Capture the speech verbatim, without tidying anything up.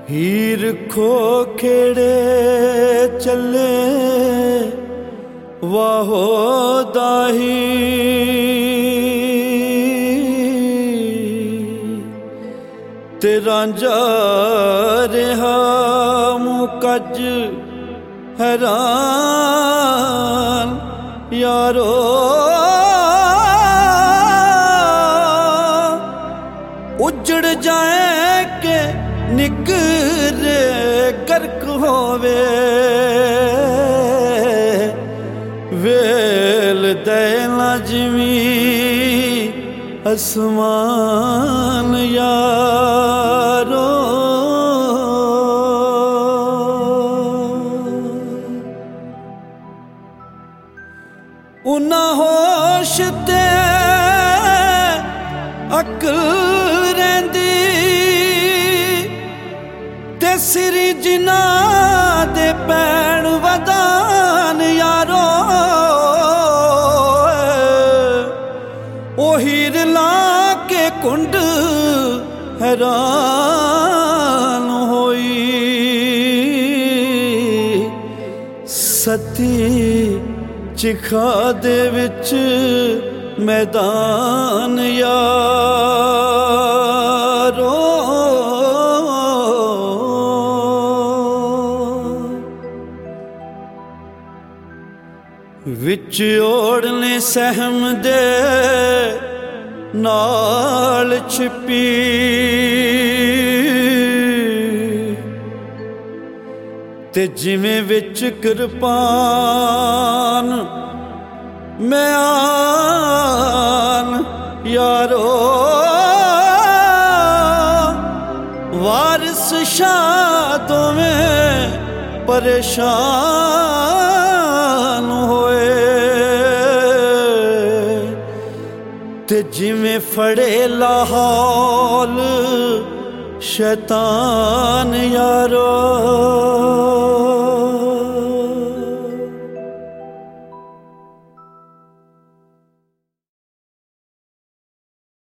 ਹੀਰ ਖੋ ਖੇੜੇ ਚੱਲੇ ਵਾਹੋ ਦਾਹੀ ਤੇ ਰਾਂਝਾ ਰਿਹਾ ਮੁਕੱਜ ਹੈਰਾਨ ਯਾਰੋ ਉਜੜ ਜਾਏ ਕਿ ਨਿਕਰੇ ਗਰਕ ਹੋਵੇ ਵੇਲ ਦੇ ਲਾਜ਼ਮੀ ਅਸਮਾਨ ਯਾਰੋ ਉਨਾ ਹੋਸ਼ ਤੇ ਅਕਲ ਰਹਿੰਦੀ ਤੇ ਸਿਰ ਜਿਨ੍ਹਾਂ ਦੇ ਪੈਣ ਵਦਾਨ ਯਾਰੋ ਉਹ ਹੀਰ ਲਾ ਕੇ ਕੁੰਡ ਹੈਰਾਨ ਹੋਈ ਸਤੀ ਚਿਖਾ ਦੇ ਵਿੱਚ ਮੈਦਾਨ ਯਾਰੋ ਵਿੱਚ ਓੜਨੇ ਸਹਿਮ ਦੇ ਨਾਲ ਛਿਪੀ ਤੇ ਜਿਵੇਂ ਵਿੱਚ ਕਿਰਪਾਨ ਮੈਂ ਆਨ ਯਾਰੋ ਵਾਰਿਸ ਸ਼ਾਹ ਦੋਵੇਂ ਪਰੇਸ਼ਾਨ ਹੋਏ ਤੇ ਜਿਵੇਂ ਫੜੇ ਲਾਹੌਲ ਸ਼ੈਤਾਨ ਯਾਰੋ।